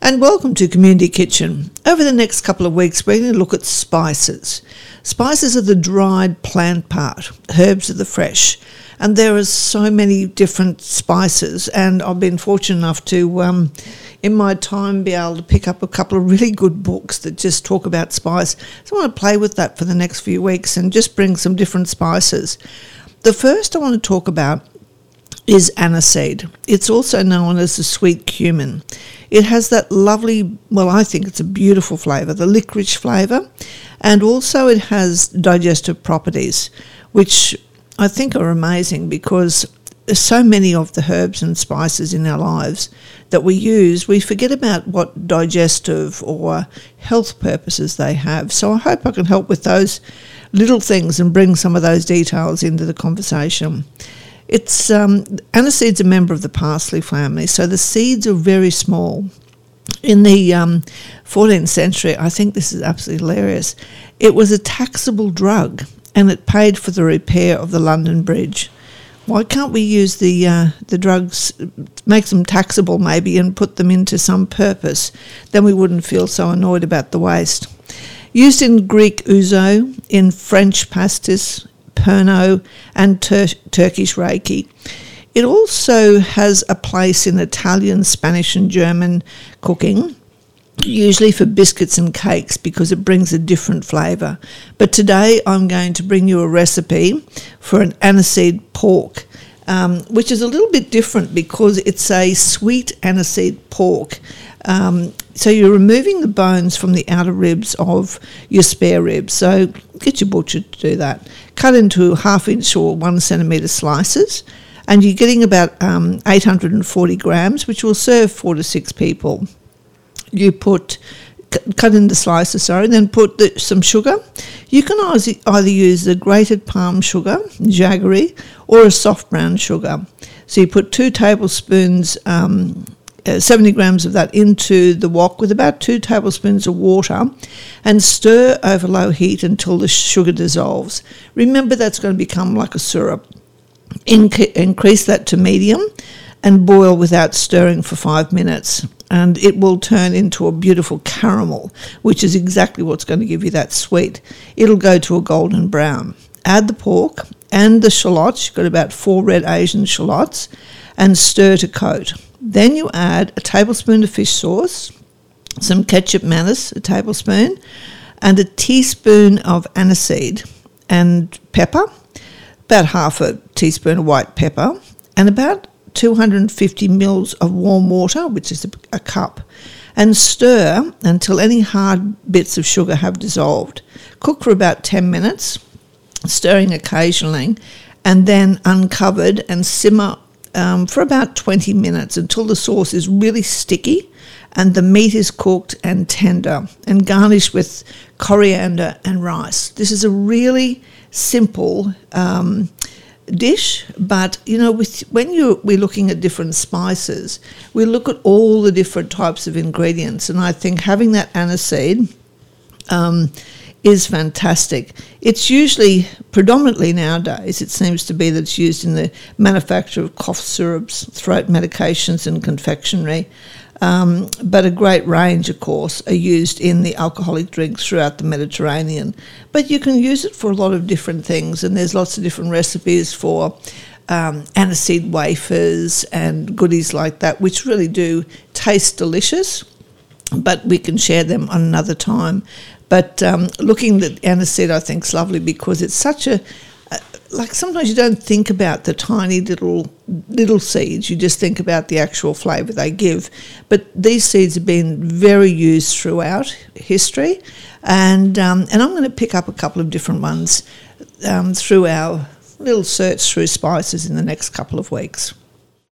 And welcome to Community Kitchen. Over the next couple of weeks, we're going to look at spices. Spices are the dried plant part, herbs are the fresh. And there are so many different spices, and I've been fortunate enough to, in my time, be able to pick up a couple of really good books that just talk about spice. So I want to play with that for the next few weeks and just bring some different spices. The first I want to talk about is aniseed. It's also known as the sweet cumin. It has that lovely, well, I think it's a beautiful flavour, the licorice flavour, and also it has digestive properties, which I think are amazing because there's so many of the herbs and spices in our lives that we use, we forget about what digestive or health purposes they have. So I hope I can help with those little things and bring some of those details into the conversation. It's aniseed's a member of the parsley family, so the seeds are very small. In the 14th century, I think this is absolutely hilarious, it was a taxable drug and it paid for the repair of the London Bridge. Why can't we use the drugs, make them taxable maybe and put them into some purpose? Then we wouldn't feel so annoyed about the waste. Used in Greek ouzo, in French pastis, Pernod and Turkish Reiki. It also has a place in Italian, Spanish and German cooking, usually for biscuits and cakes because it brings a different flavour. But today I'm going to bring you a recipe for an aniseed pork, which is a little bit different because it's a sweet aniseed pork. So you're removing the bones from the outer ribs of your spare ribs. So get your butcher to do that. Cut into 1/2 inch or 1 centimetre slices, and you're getting about 840 grams, which will serve 4 to 6 people. You cut into slices, then put some sugar. You can either use the grated palm sugar, jaggery, or a soft brown sugar. So you put 2 tablespoons 70 grams of that into the wok with about 2 tablespoons of water and stir over low heat until the sugar dissolves. Remember, that's going to become like a syrup. Increase that to medium and boil without stirring for 5 minutes, and it will turn into a beautiful caramel, which is exactly what's going to give you that sweet. It'll go to a golden brown. Add the pork and the shallots. You've got about 4 red Asian shallots, and stir to coat. Then you add a tablespoon of fish sauce, some ketchup mayonnaise, a tablespoon, and a teaspoon of aniseed and pepper, about 1/2 teaspoon of white pepper, and about 250 mils of warm water, which is a cup, and stir until any hard bits of sugar have dissolved. Cook for about 10 minutes, stirring occasionally, and then uncovered and simmer for about 20 minutes until the sauce is really sticky and the meat is cooked and tender, and garnish with coriander and rice. This is a really simple dish, but when we're looking at different spices, we look at all the different types of ingredients, and I think having that aniseed is fantastic. It's usually, predominantly nowadays, it seems to be that it's used in the manufacture of cough syrups, throat medications and confectionery, but a great range, of course, are used in the alcoholic drinks throughout the Mediterranean. But you can use it for a lot of different things, and there's lots of different recipes for aniseed wafers and goodies like that, which really do taste delicious, but we can share them on another time. But looking at aniseed, I think, is lovely because it's such sometimes you don't think about the tiny little seeds. You just think about the actual flavour they give. But these seeds have been very used throughout history, and I'm going to pick up a couple of different ones through our little search through spices in the next couple of weeks.